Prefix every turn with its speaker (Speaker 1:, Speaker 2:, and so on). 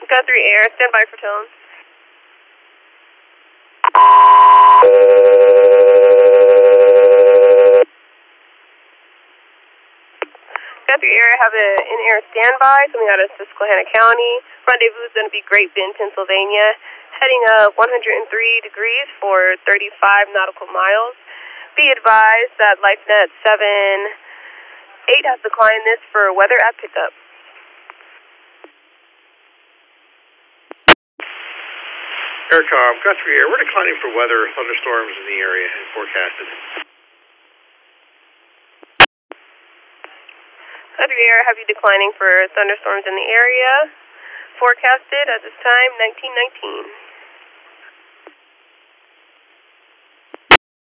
Speaker 1: Guthrie Air, stand by for tone. Guthrie Air, have an in-air standby coming out of Susquehanna County. Rendezvous is going to be Great Bend, Pennsylvania. Heading up 103 degrees for 35 nautical miles. Be advised that LifeNet 78 has declined this for weather at pickup.
Speaker 2: Aircom, Guthrie Air, we're declining for weather, thunderstorms in the area and forecasted.
Speaker 1: Guthrie Air, have you declining for thunderstorms in the area? Forecasted at this time, 1919.